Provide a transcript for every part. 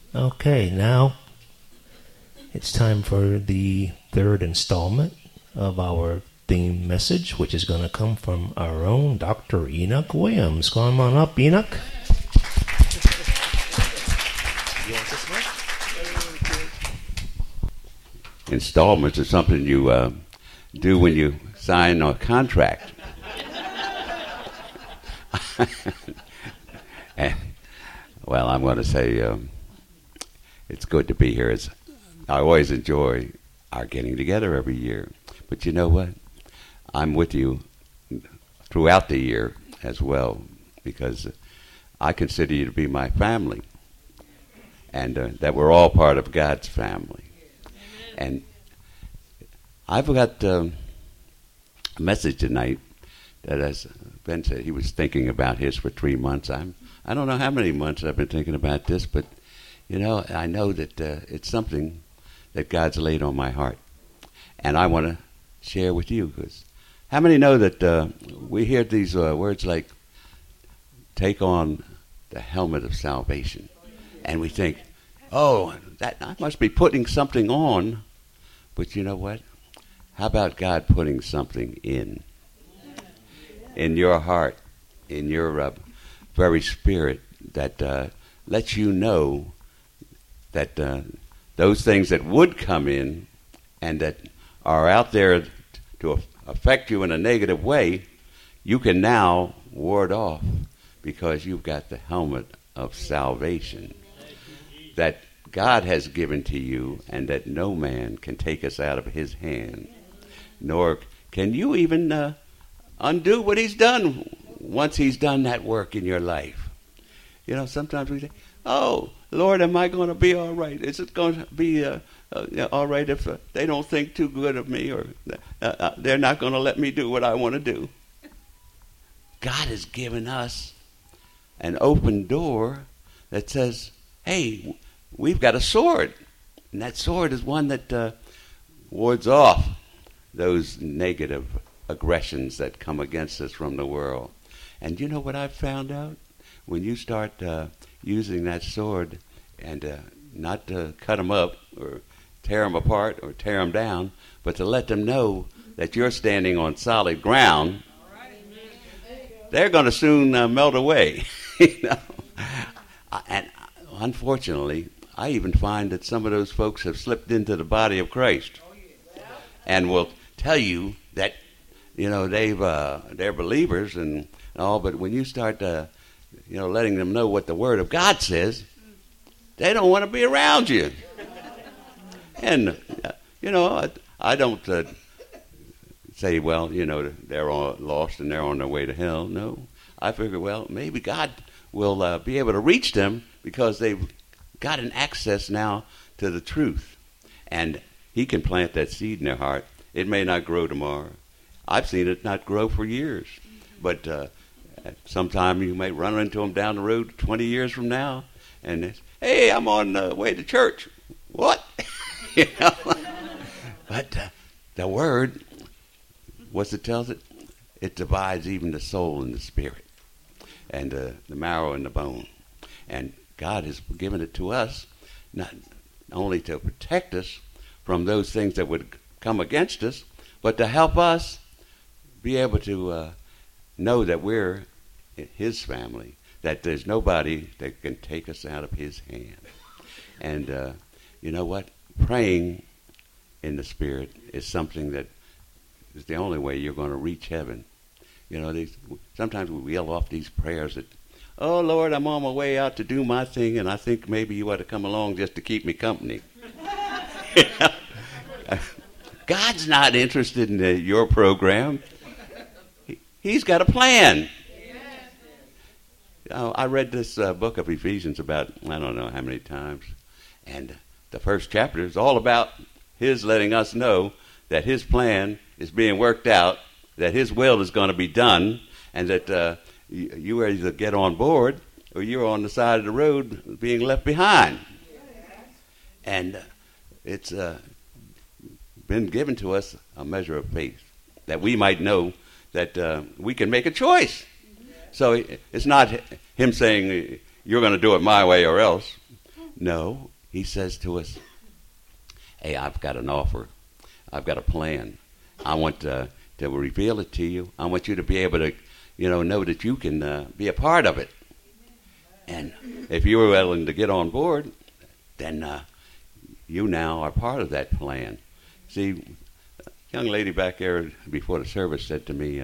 Okay, now it's time for the third installment of our theme message, which is going to come from our own Dr. Enoch Williams. Come on up, Enoch. You want this one? Installments are something you do when you sign a contract. And, well, I'm going to say it's good to be here. I always enjoy our getting together every year. But you know what? I'm with you throughout the year as well, because I consider you to be my family, and that we're all part of God's family. And I've got a message tonight that, as Ben said, he was thinking about his for 3 months. I don't know how many months I've been thinking about this, but I know that it's something that God's laid on my heart, and I want to share with you. Because how many know that we hear these words like "take on the helmet of salvation," and we think, "Oh, that I must be putting something on." But you know what? How about God putting something in your heart, in your very spirit, that lets you know that those things that would come in and that are out there to affect you in a negative way, you can now ward off, because you've got the helmet of salvation that God has given to you, and that no man can take us out of his hand, nor can you even undo what he's done once he's done that work in your life. Sometimes we say, "Oh, Lord, am I going to be all right? Is it going to be all right if they don't think too good of me, or they're not going to let me do what I want to do?" God has given us an open door that says, "Hey, we've got a sword." And that sword is one that wards off those negative aggressions that come against us from the world. And you know what I've found out? When you start using that sword, and not to cut them up or tear them apart or tear them down, but to let them know that you're standing on solid ground, they're going to soon melt away. And unfortunately, I even find that some of those folks have slipped into the body of Christ, and will tell you that they're believers and all, but when you start letting them know what the Word of God says, they don't want to be around you. And I don't say, well, they're all lost and they're on their way to hell. No, I figure, well, maybe God will be able to reach them, because they've got an access now to the truth, and he can plant that seed in their heart. It may not grow tomorrow. I've seen it not grow for years, but sometime you may run into them down the road 20 years from now, and it's, "Hey, I'm on the way to church." What? But the Word, what's it tells it? It divides even the soul and the spirit, and the marrow and the bone. And God has given it to us not only to protect us from those things that would come against us, but to help us be able to know that we're his family, that there's nobody that can take us out of his hand. And you know what? Praying in the Spirit is something that is the only way you're going to reach heaven. Sometimes we yell off these prayers that, "Oh, Lord, I'm on my way out to do my thing, and I think maybe you ought to come along just to keep me company." God's not interested in your program. He's got a plan. I read this book of Ephesians about, I don't know how many times, and the first chapter is all about his letting us know that his plan is being worked out, that his will is going to be done, and that you either get on board or you're on the side of the road being left behind. And it's been given to us a measure of faith, that we might know that we can make a choice. So it's not him saying, "You're going to do it my way or else." No, he says to us, hey, I've got an offer. I've got a plan. I want to reveal it to you. I want you to be able to, know that you can be a part of it. And if you were willing to get on board, then you now are part of that plan. See, a young lady back there before the service said to me,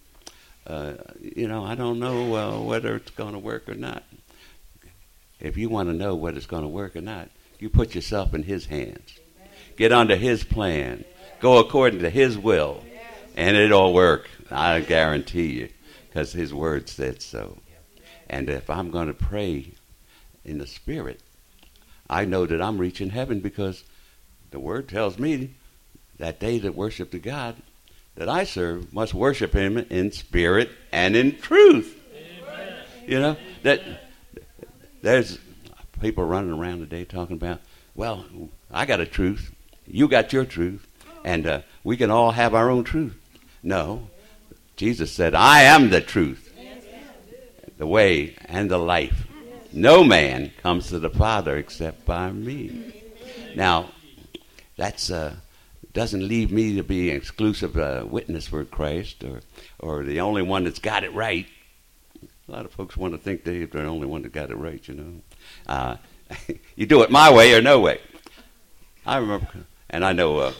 I don't know whether it's going to work or not. If you want to know whether it's going to work or not, you put yourself in his hands. Get under his plan. Go according to his will. And it'll work. I guarantee you. Because his word said so. And if I'm going to pray in the Spirit, I know that I'm reaching heaven because the word tells me that they that worship the God that I serve must worship him in spirit and in truth. Amen. That there's people running around today talking about, well, I got a truth, you got your truth, and we can all have our own truth. No, Jesus said, I am the truth, the way, and the life. No man comes to the Father except by me. Now, that's doesn't leave me to be an exclusive witness for Christ or the only one that's got it right. A lot of folks want to think they're the only one that got it right, You do it my way or no way. I remember, and I know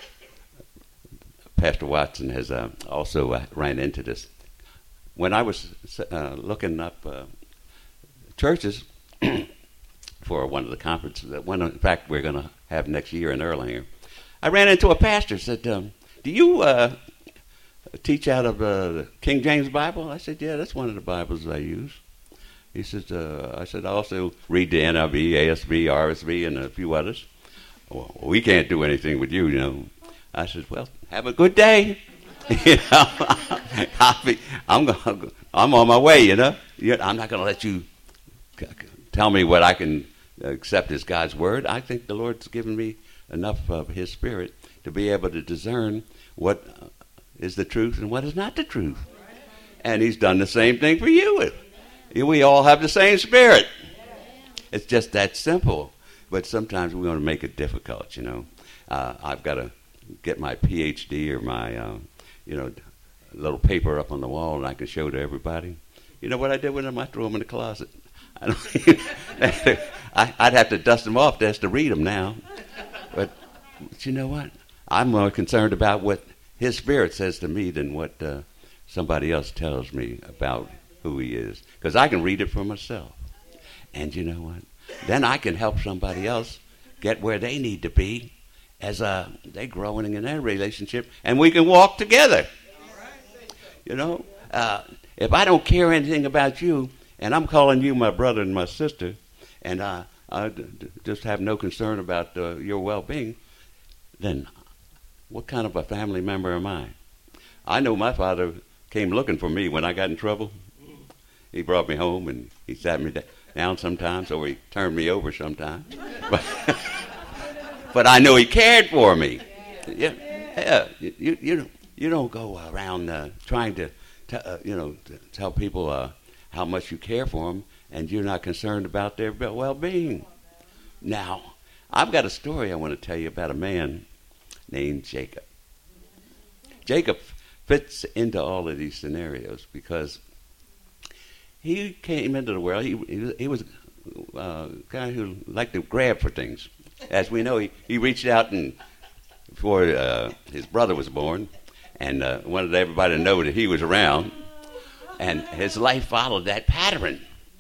Pastor Watson has also ran into this. When I was looking up churches for one of the conferences, in fact, we're going to have next year in Erlanger, I ran into a pastor said, do you teach out of the King James Bible? I said, yeah, that's one of the Bibles I use. He says, I said, I also read the NIV, ASV, RSV, and a few others. Well, we can't do anything with you, I said, well, have a good day. I'm on my way, I'm not going to let you tell me what I can accept as God's word. I think the Lord's given me enough of his spirit to be able to discern what is the truth and what is not the truth. And he's done the same thing for you. We all have the same spirit. It's just that simple. But sometimes we're going to make it difficult, I've got to get my PhD or my, little paper up on the wall and I can show to everybody. You know what I did with them? I threw them in the closet. I'd have to dust them off just to read them now. But you know what? I'm more concerned about what his spirit says to me than what somebody else tells me about who he is. Because I can read it for myself. And you know what? Then I can help somebody else get where they need to be as they're growing in their relationship. And we can walk together. If I don't care anything about you, and I'm calling you my brother and my sister, and I just have no concern about your well-being, then what kind of a family member am I? I know my father came looking for me when I got in trouble. He brought me home, and he sat me down sometimes, or he turned me over sometimes. But I know he cared for me. Yeah. You don't go around trying to tell people how much you care for them, and you're not concerned about their well-being. Now, I've got a story I want to tell you about a man named Jacob. Jacob fits into all of these scenarios because he came into the world. He was a guy who liked to grab for things. As we know, he reached out and before his brother was born and wanted everybody to know that he was around. And his life followed that pattern.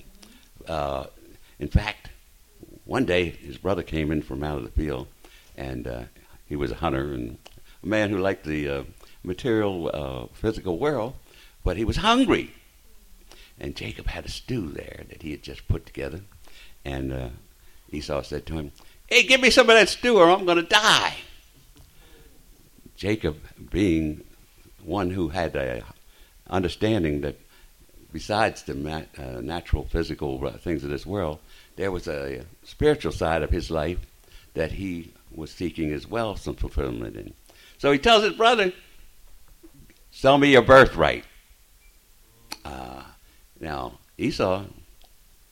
In fact, one day his brother came in from out of the field, and he was a hunter and a man who liked the material, physical world, but he was hungry. And Jacob had a stew there that he had just put together, and Esau said to him, "Hey, give me some of that stew or I'm going to die." Jacob, being one who had a understanding that besides the natural, physical things of this world, there was a spiritual side of his life that he was seeking as well some fulfillment in. So he tells his brother, "Sell me your birthright." Now, Esau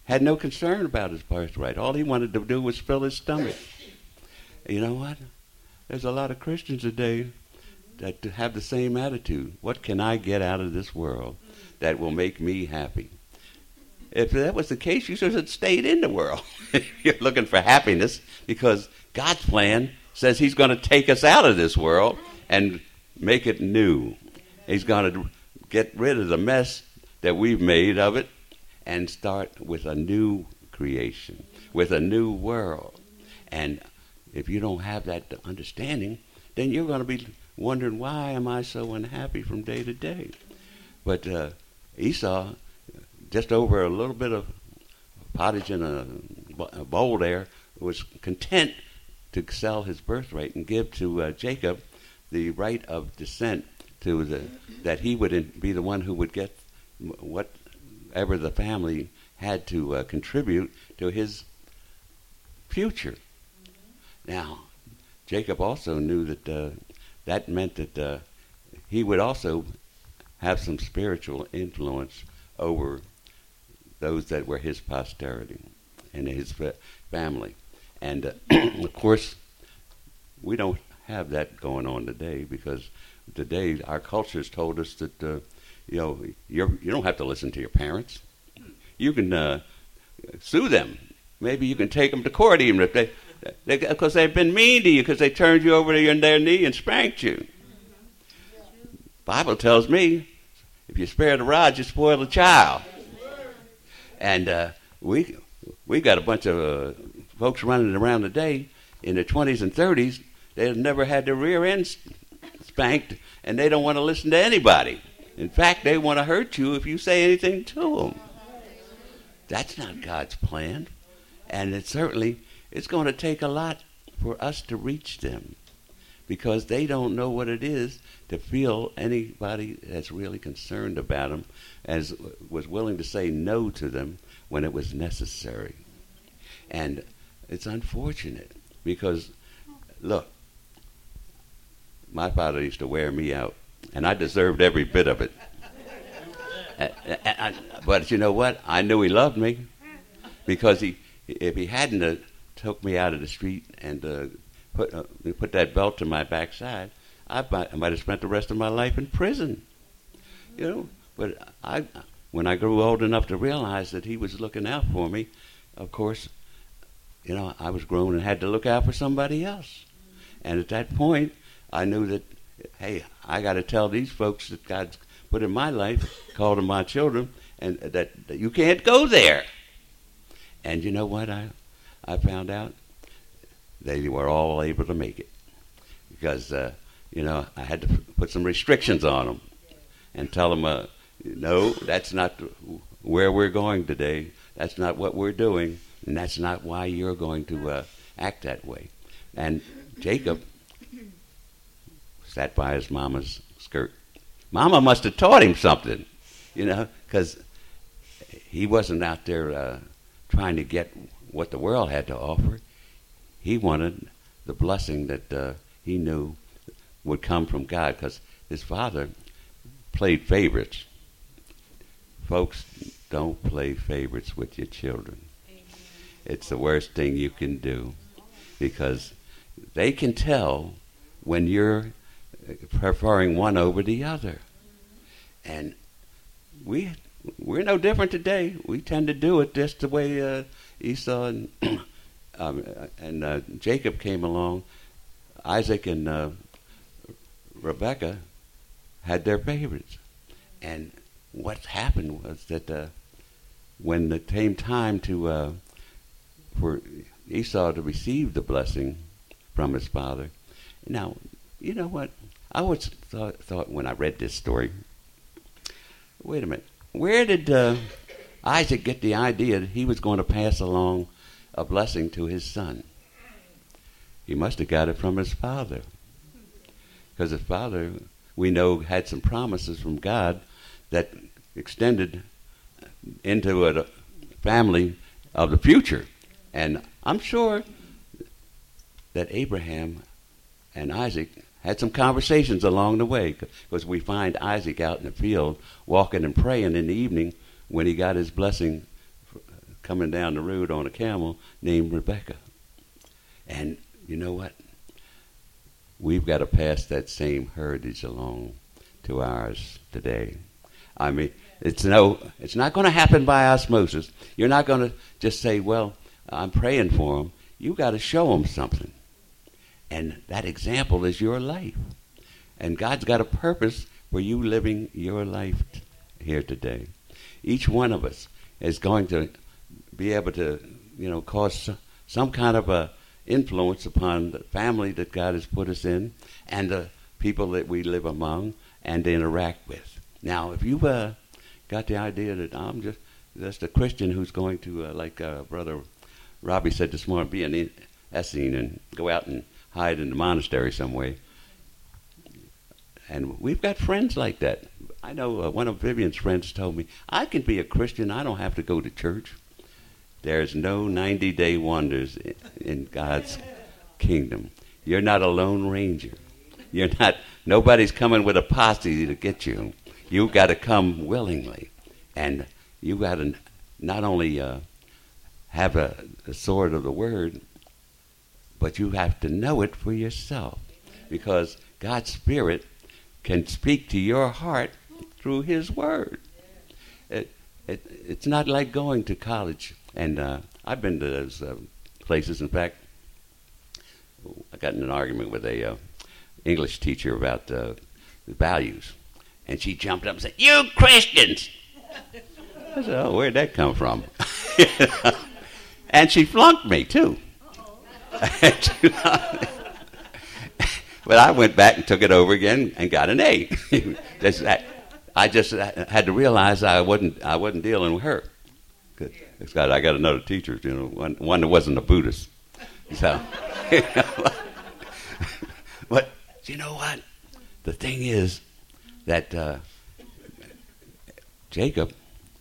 had no concern about his birthright. All he wanted to do was fill his stomach. You know what? There's a lot of Christians today that have the same attitude. What can I get out of this world that will make me happy? If that was the case, you should have stayed in the world. You're looking for happiness because God's plan says he's going to take us out of this world and make it new. He's going to get rid of the mess that we've made of it and start with a new creation, with a new world. And if you don't have that understanding, then you're going to be wondering, why am I so unhappy from day to day? But Esau, just over a little bit of pottage in a bowl there, was content to sell his birthright and give to Jacob the right of descent that he would be the one who would get whatever the family had to contribute to his future. Now, Jacob also knew that that meant that he would also have some spiritual influence over those that were his posterity and his family. And, of course, we don't have that going on today because today our culture has told us that, you don't have to listen to your parents. You can sue them. Maybe you can take them to court even if because they've been mean to you because they turned you over to their knee and spanked you. Bible tells me, if you spare the rod, you spoil the child. And we got a bunch of folks running around today in their 20s and 30s. They've never had their rear end spanked, and they don't want to listen to anybody. In fact, they want to hurt you if you say anything to them. That's not God's plan. And it's going to take a lot for us to reach them because they don't know what it is to feel anybody that's really concerned about them as was willing to say no to them when it was necessary. And it's unfortunate because, look, my father used to wear me out, and I deserved every bit of it. But you know what? I knew he loved me because if he hadn't took me out of the street and put that belt to my backside, I might have spent the rest of my life in prison. But when I grew old enough to realize that he was looking out for me, of course, I was grown and had to look out for somebody else. And at that point, I knew that, hey, I got to tell these folks that God's put in my life, called them my children, and that you can't go there. And you know what I found out? They were all able to make it. Because, I had to put some restrictions on them and tell them, no, that's not where we're going today. That's not what we're doing. And that's not why you're going to act that way. And Jacob sat by his mama's skirt. Mama must have taught him something, because he wasn't out there trying to get what the world had to offer. He wanted the blessing that he knew would come from God, because his father played favorites. Folks, don't play favorites with your children. It's the worst thing you can do, because they can tell when you're preferring one over the other. And we're no different today. We tend to do it just the way Esau and Jacob came along. Isaac and Rebekah had their favorites. And what happened was that when it came time for Esau to receive the blessing from his father, now, you know what? I always thought when I read this story, wait a minute, where did Isaac get the idea that he was going to pass along a blessing to his son? He must have got it from his father. Because his father, we know, had some promises from God that extended into a family of the future. And I'm sure that Abraham and Isaac had some conversations along the way, because we find Isaac out in the field walking and praying in the evening when he got his blessing coming down the road on a camel named Rebecca. And you know what? We've got to pass that same heritage along to ours today. I mean, it's not going to happen by osmosis. You're not going to just say, well, I'm praying for them. You got to show them something. And that example is your life. And God's got a purpose for you living your life here today. Each one of us is going to be able to, cause some kind of a influence upon the family that God has put us in and the people that we live among and interact with. Now, if you got the idea that I'm just a Christian who's going to, like Brother Robbie said this morning, be an Essene and go out and hide in the monastery some way. And we've got friends like that. I know one of Vivian's friends told me, I can be a Christian, I don't have to go to church. There's no 90-day wonders in God's kingdom. You're not a lone ranger. Nobody's coming with a posse to get you. You've got to come willingly. And you've got to not only have a sword of the word, but you have to know it for yourself. Because God's Spirit can speak to your heart through His Word. It's not like going to college. And I've been to those places. In fact, I got in an argument with a English teacher about the values. And she jumped up and said, "You Christians!" I said, "Oh, where'd that come from?" And she flunked me, too. But I went back and took it over again and got an A. I just had to realize I wasn't dealing with her. I got another teacher, one that wasn't a Buddhist. So, but you know what? The thing is that Jacob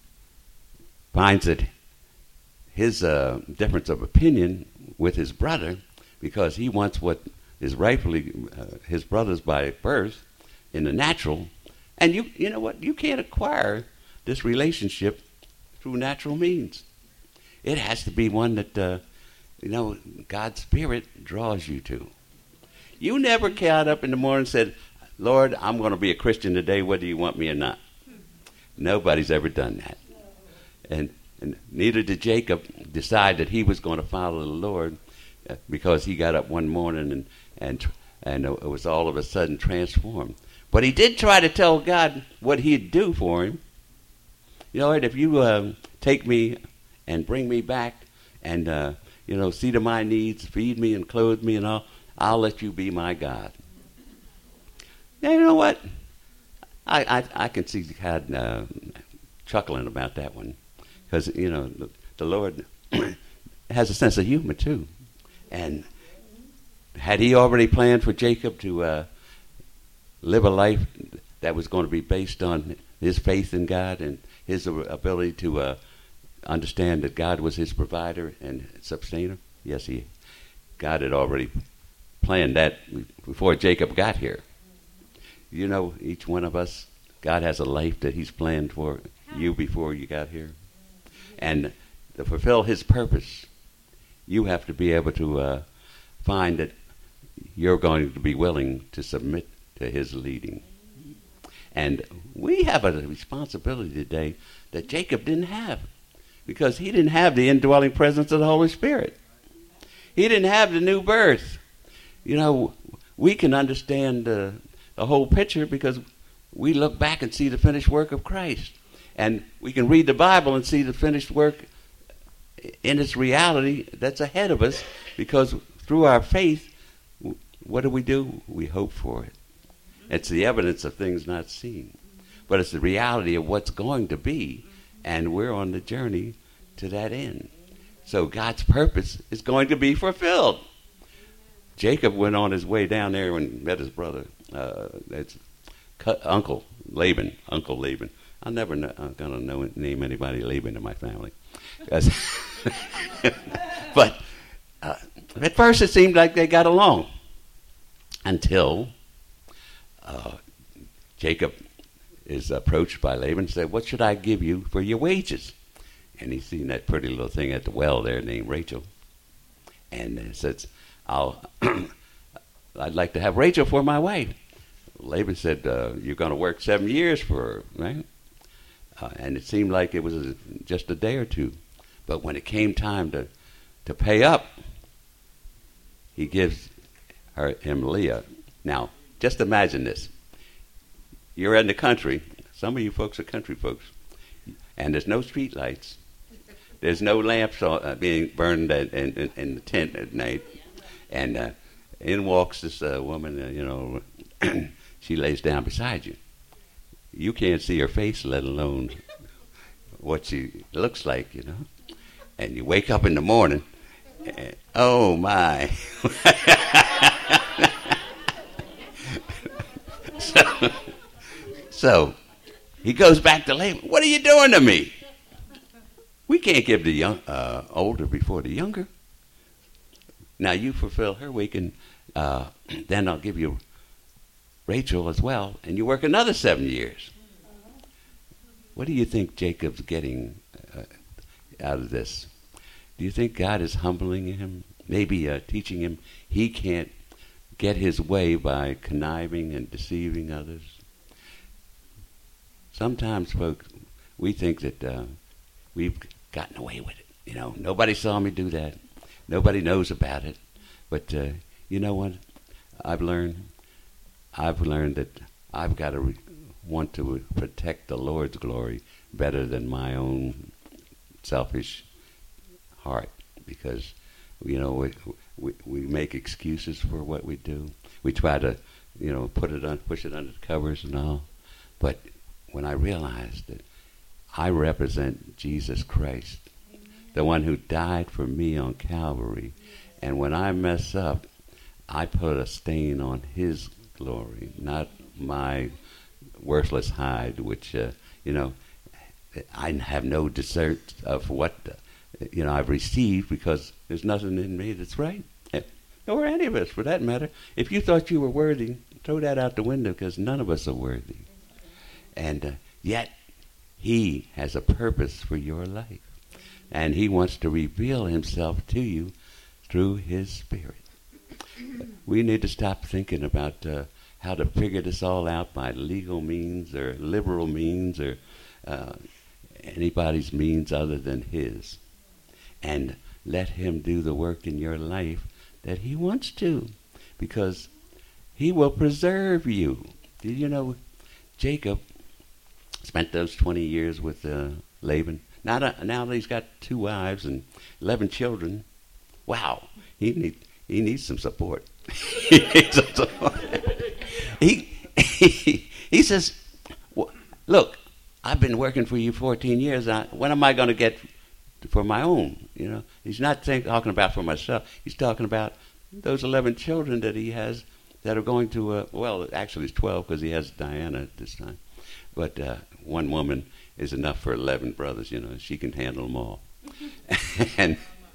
finds that his difference of opinion with his brother, because he wants what is rightfully his brother's by birth in the natural, and you know what? You can't acquire this relationship through natural means. It has to be one that God's Spirit draws you to. You never got up in the morning and said, "Lord, I'm going to be a Christian today, whether you want me or not." Nobody's ever done that. And neither did Jacob decide that he was going to follow the Lord because he got up one morning and it was all of a sudden transformed. But he did try to tell God what he'd do for him. Lord, if you take me and bring me back and, see to my needs, feed me and clothe me and all, I'll let you be my God. Now, you know what? I can see God chuckling about that one. Because, the Lord has a sense of humor, too. And had he already planned for Jacob to live a life that was going to be based on his faith in God and his ability to understand that God was his provider and sustainer? Yes, God had already planned that before Jacob got here. Each one of us, God has a life that he's planned for you before you got here. And to fulfill his purpose, you have to be able to find that you're going to be willing to submit to his leading. And we have a responsibility today that Jacob didn't have, because he didn't have the indwelling presence of the Holy Spirit. He didn't have the new birth. We can understand the whole picture because we look back and see the finished work of Christ. And we can read the Bible and see the finished work in its reality that's ahead of us, because through our faith, what do? We hope for it. It's the evidence of things not seen. But it's the reality of what's going to be, and we're on the journey to that end. So God's purpose is going to be fulfilled. Jacob went on his way down there and met his brother, Uncle Laban. I'm never going to name anybody Laban in my family. But at first it seemed like they got along until Jacob is approached by Laban and said, "What should I give you for your wages?" and he seen that pretty little thing at the well there named Rachel, and says, I'd like to have Rachel for my wife. Laban said, you're going to work 7 years for her, right? And it seemed like it was just a day or two. But when it came time to pay up, he gives him Leah. Now, just imagine this. You're in the country. Some of you folks are country folks. And there's no street lights. There's no lamps being burned in the tent at night. And in walks this woman, she lays down beside you. You can't see her face, let alone what she looks like, And you wake up in the morning, and, oh my. So he goes back to Laban. What are you doing to me? We can't give the older before the younger. Now you fulfill her week, and then I'll give you Rachel as well, and you work another 7 years. What do you think Jacob's getting out of this? Do you think God is humbling him, maybe teaching him he can't get his way by conniving and deceiving others? Sometimes, folks, we think that we've gotten away with it. Nobody saw me do that. Nobody knows about it. But you know what? I've learned that I've got to want to protect the Lord's glory better than my own selfish heart, because we make excuses for what we do. We try to push it under the covers and all. But when I realized that I represent Jesus Christ, the one who died for me on Calvary, and when I mess up, I put a stain on his glory, not my worthless hide, which I have no desert of what I've received, because there's nothing in me that's right, or any of us for that matter. If you thought you were worthy, throw that out the window, because none of us are worthy. And yet he has a purpose for your life, and he wants to reveal himself to you through his Spirit. We need to stop thinking about how to figure this all out by legal means or liberal means or anybody's means other than his, and let him do the work in your life that he wants to, because he will preserve you. Did you know Jacob spent those 20 years with Laban? Now he's got 2 wives and 11 children. Wow, he needs some support. He needs some support. He says, look, I've been working for you 14 years. When am I going to get for my own? He's not talking about for myself. He's talking about those 11 children that he has that are going to, well, actually it's 12 because he has Diana at this time. But one woman is enough for 11 brothers, She can handle them all. and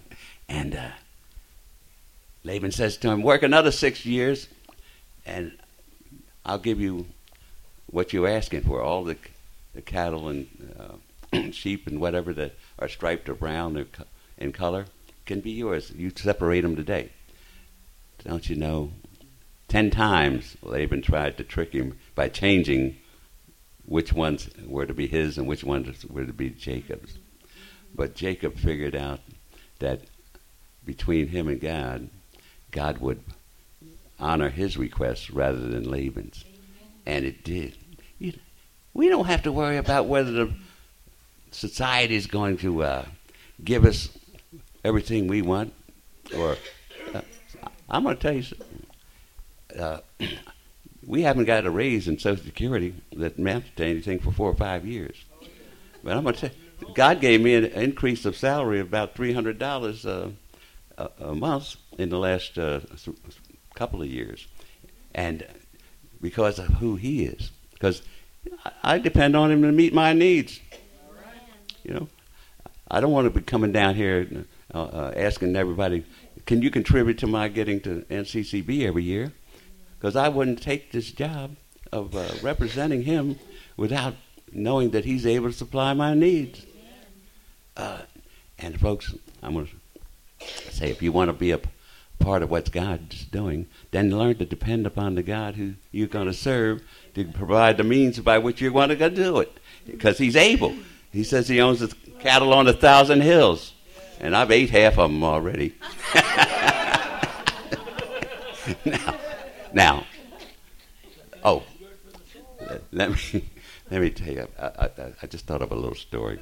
Laban says to him, work another 6 years, and I'll give you what you're asking for. All the cattle and sheep and whatever that are striped or brown or in color can be yours. You separate them today. Don't you know? 10 times Laban tried to trick him by changing which ones were to be his and which ones were to be Jacob's. But Jacob figured out that between him and God would honor his request rather than Laban's. And it did. We don't have to worry about whether the society is going to give us everything we want. Or I'm going to tell you something. We haven't got a raise in Social Security that amounted to anything for 4 or 5 years. But I'm going to tell you, God gave me an increase of salary of about $300 a month in the last couple of years. And because of who he is. Because I depend on him to meet my needs. I don't want to be coming down here asking everybody, can you contribute to my getting to NCCB every year? Because I wouldn't take this job of representing him without knowing that he's able to supply my needs. And folks, I'm going to say, if you want to be a part of what God's doing, then learn to depend upon the God who you're going to serve to provide the means by which you're going to do it, because he's able. He says he owns the cattle on 1,000 hills, and I've ate half of them already. now, let me tell you, I just thought of a little story.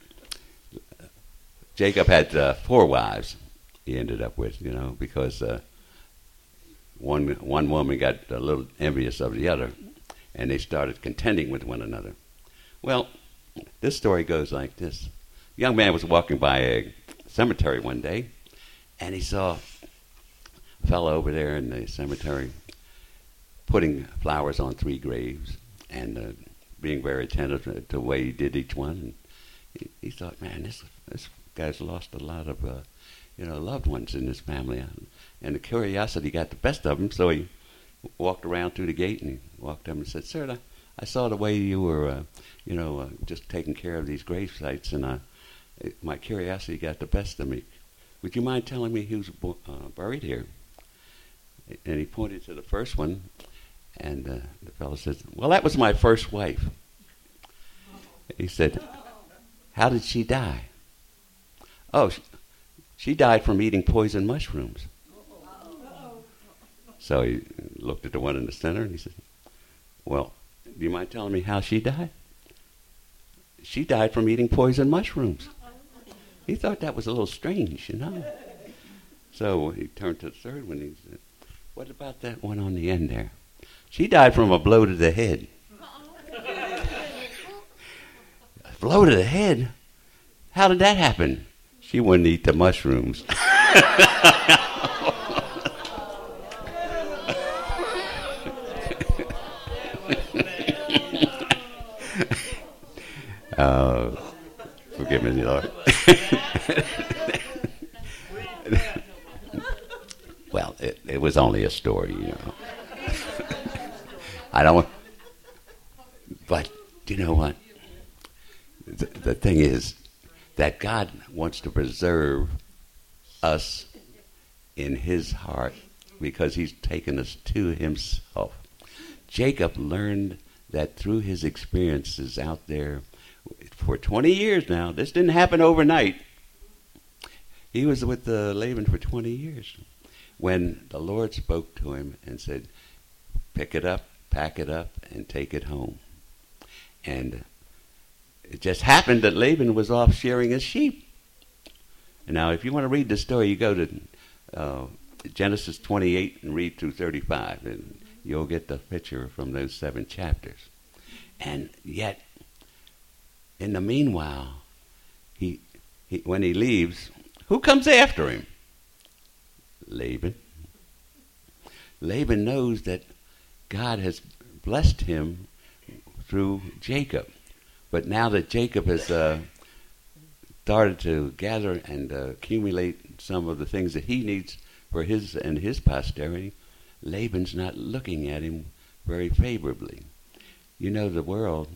Jacob had 4 wives he ended up with, because one woman got a little envious of the other, and they started contending with one another. Well, this story goes like this. A young man was walking by a cemetery one day, and he saw a fellow over there in the cemetery putting flowers on 3 graves and being very attentive to the way he did each one. And he thought, man, this guy's lost a lot of loved ones in his family. And the curiosity got the best of him, so he walked around through the gate and he walked up and said, "Sir, I saw the way you were, just taking care of these grave sites, and my curiosity got the best of me. Would you mind telling me who's buried here?" And he pointed to the first one, and the fellow said, "Well, that was my first wife." He said, "How did she die?" "Oh, she died from eating poison mushrooms." So he looked at the one in the center and he said, "Well, do you mind telling me how she died?" "She died from eating poison mushrooms." He thought that was a little strange, So he turned to the third one and he said, "What about that one on the end there?" "She died from a blow to the head." "A blow to the head? How did that happen?" "She wouldn't eat the mushrooms." Forgive me, Lord. Well, it was only a story, I don't. But you know what? The thing is that God wants to preserve us in his heart because he's taken us to himself. Jacob learned that through his experiences out there for 20 years now. This didn't happen overnight. He was with Laban for 20 years when the Lord spoke to him and said, "Pick it up, pack it up, and take it home." And it just happened that Laban was off shearing his sheep. And now, if you want to read the story, you go to Genesis 28 and read through 35, and you'll get the picture from those 7 chapters. And yet, in the meanwhile, he when he leaves, who comes after him? Laban. Laban knows that God has blessed him through Jacob. But now that Jacob has started to gather and accumulate some of the things that he needs for his and his posterity, Laban's not looking at him very favorably. The world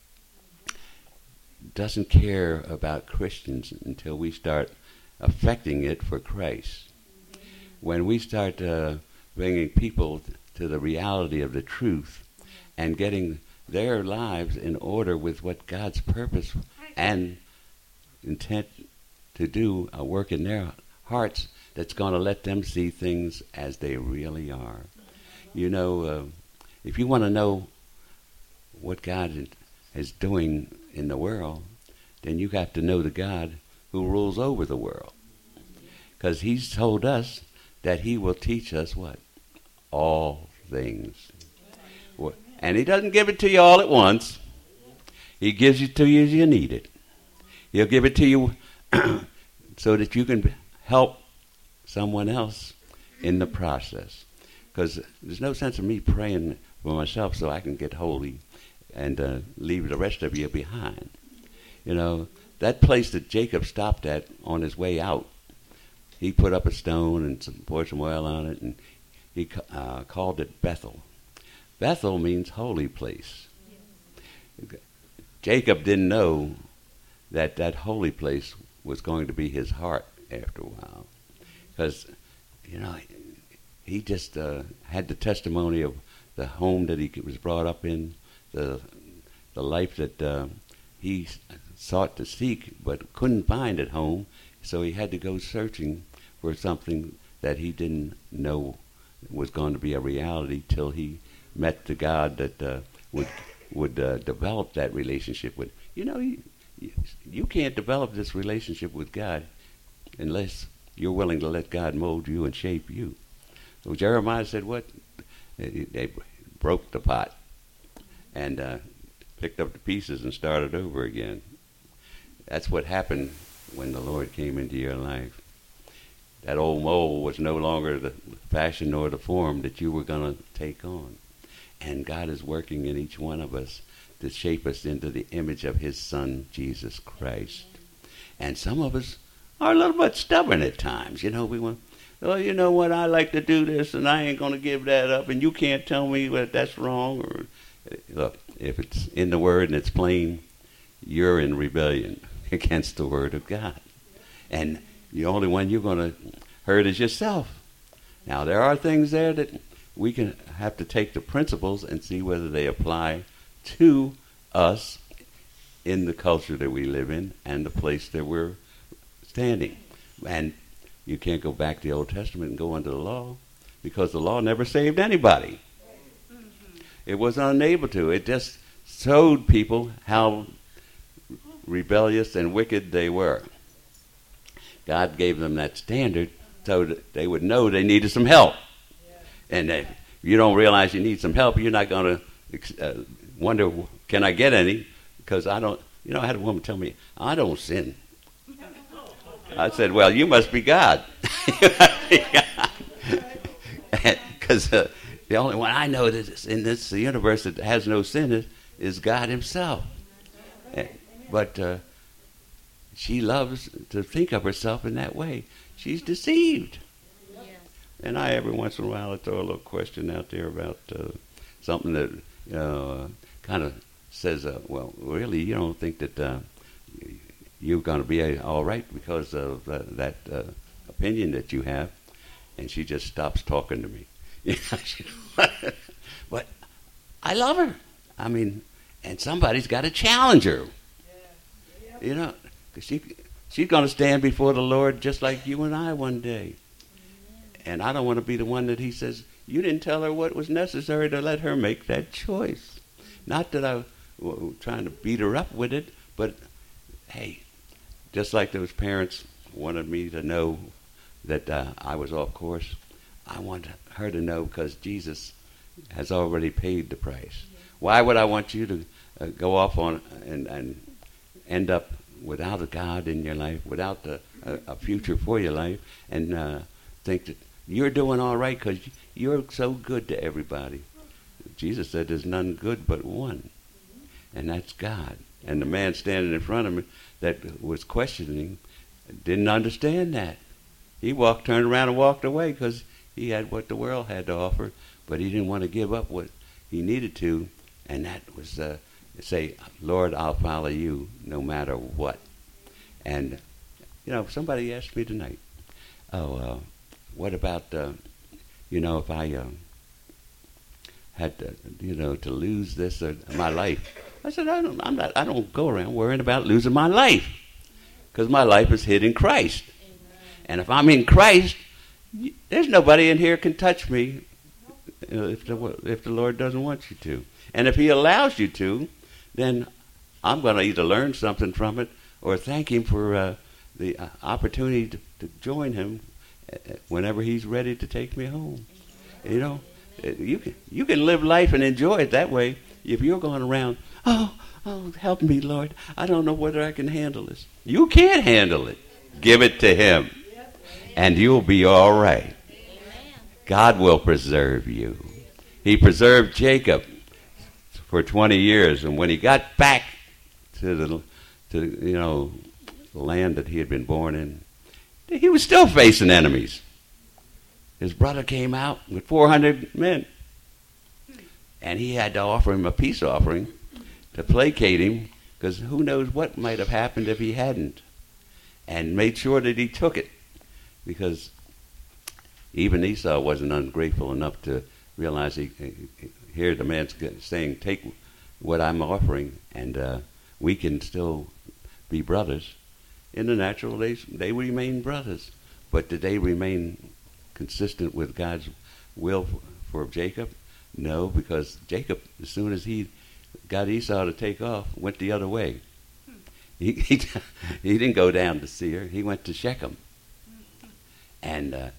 doesn't care about Christians until we start affecting it for Christ. When we start bringing people to the reality of the truth and getting their lives in order with what God's purpose and intent to do, a work in their hearts that's going to let them see things as they really are. If you want to know what God is doing in the world, then you got to know the God who rules over the world. Because he's told us that he will teach us what? All things. And he doesn't give it to you all at once. He gives it to you as you need it. He'll give it to you so that you can help someone else in the process. Because there's no sense of me praying for myself so I can get holy and leave the rest of you behind. That place that Jacob stopped at on his way out, he put up a stone and poured some oil on it, and he called it Bethel. Bethel means holy place. Jacob didn't know that holy place was going to be his heart after a while. Because, you know, he just had the testimony of the home that he was brought up in, the life that he sought to seek but couldn't find at home. So he had to go searching for something that he didn't know was going to be a reality till he met the God that would develop that relationship with. You know, you can't develop this relationship with God unless you're willing to let God mold you and shape you. So Jeremiah said what? They broke the pot and picked up the pieces and started over again. That's what happened when the Lord came into your life. That old mold was no longer the fashion nor the form that you were going to take on. And God is working in each one of us to shape us into the image of his Son, Jesus Christ. And some of us are a little bit stubborn at times. You know, we want, oh, you know what, I like to do this and I ain't going to give that up and you can't tell me that that's wrong. Or look, if it's in the Word and it's plain, you're in rebellion against the Word of God. And the only one you're going to hurt is yourself. Now, there are things there that we can have to take the principles and see whether they apply to us in the culture that we live in and the place that we're standing. And you can't go back to the Old Testament and go under the law because the law never saved anybody. It was unable to. It just showed people how rebellious and wicked they were. God gave them that standard so that they would know they needed some help. And if you don't realize you need some help, you're not going to wonder, can I get any? Because I don't, you know, I had a woman tell me, I don't sin. I said, well, you must be God. Because the only one I know that in this universe that has no sin is God himself. But she loves to think of herself in that way. She's deceived. Yes. And I, every once in a while, I throw a little question out there about something that kind of says, well, really, you don't think that you're going to be all right because of that opinion that you have? And she just stops talking to me. But I love her. I mean, and somebody's got to challenge her. You know, she's going to stand before the Lord just like you and I one day. And I don't want to be the one that he says, you didn't tell her what was necessary to let her make that choice. Not that I was trying to beat her up with it, but hey, just like those parents wanted me to know that I was off course, I want her to know because Jesus has already paid the price. Why would I want you to go off on and end up without a God in your life, without a future for your life, and think that you're doing all right because you're so good to everybody? Jesus said there's none good but one, and that's God. And the man standing in front of me that was questioning didn't understand that. He turned around and walked away because he had what the world had to offer, but he didn't want to give up what he needed to, and that was say, Lord, I'll follow you no matter what. And, you know, somebody asked me tonight, what about, you know, if I had to, you know, to lose this or my life? I said, I don't go around worrying about losing my life because my life is hid in Christ. Amen. And if I'm in Christ, there's nobody in here can touch me if the Lord doesn't want you to. And if he allows you to, then I'm going to either learn something from it or thank him for the opportunity to join him whenever he's ready to take me home. You know, you can live life and enjoy it that way. If you're going around, oh, help me, Lord, I don't know whether I can handle this. You can't handle it. Give it to him, and you'll be all right. God will preserve you. He preserved Jacob for 20 years, and when he got back to the land that he had been born in, he was still facing enemies. His brother came out with 400 men, and he had to offer him a peace offering to placate him, because who knows what might have happened if he hadn't. and made sure that he took it, because even Esau wasn't ungrateful enough to realize here the man's saying, take what I'm offering, and we can still be brothers. In the natural, they remain brothers. But did they remain consistent with God's will for Jacob? No, because Jacob, as soon as he got Esau to take off, went the other way. He didn't go down to Seir. He went to Shechem. And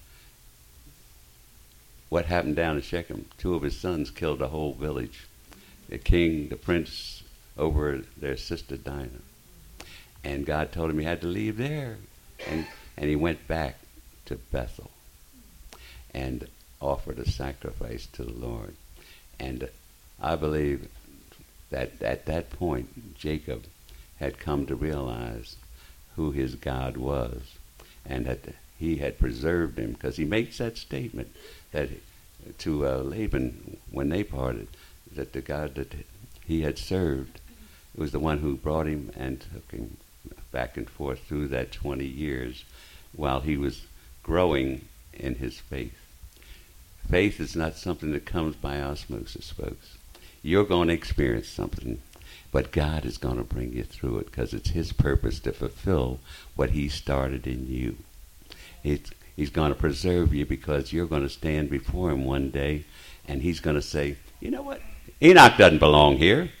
what happened down in Shechem? 2 of his sons killed the whole village. The king, the prince, over their sister Dinah. And God told him he had to leave there. And he went back to Bethel and offered a sacrifice to the Lord. And I believe that at that point, Jacob had come to realize who his God was, and that he had preserved him, because he makes that statement that to Laban when they parted, that the God that he had served was the one who brought him and took him back and forth through that 20 years while he was growing in his faith. Faith is not something that comes by osmosis, folks. You're going to experience something, but God is going to bring you through it, because it's his purpose to fulfill what he started in you. He's going to preserve you, because you're going to stand before him one day, and he's going to say, you know what? Enoch doesn't belong here.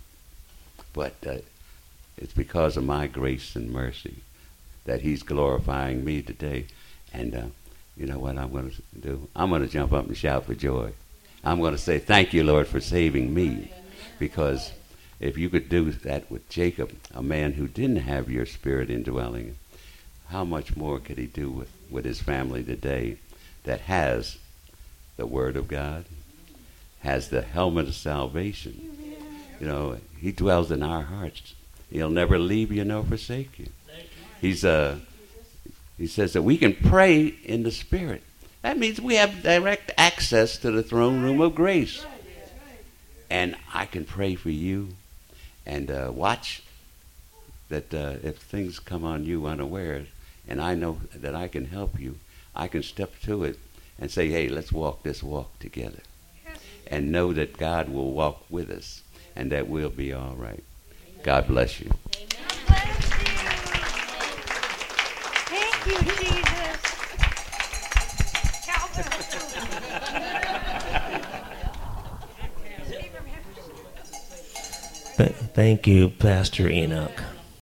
But it's because of my grace and mercy that he's glorifying me today. And you know what I'm going to do? I'm going to jump up and shout for joy. I'm going to say, thank you, Lord, for saving me. Because if you could do that with Jacob, a man who didn't have your spirit indwelling, how much more could he do with his family today that has the Word of God, has the helmet of salvation? You know, he dwells in our hearts. He'll never leave you nor forsake you. He says that we can pray in the Spirit. That means we have direct access to the throne room of grace. And I can pray for you and watch that if things come on you unawares, and I know that I can help you, I can step to it and say, hey, let's walk this walk together. And know that God will walk with us, and that we'll be all right. God bless you. Thank you, Jesus. Thank you, Pastor Enoch.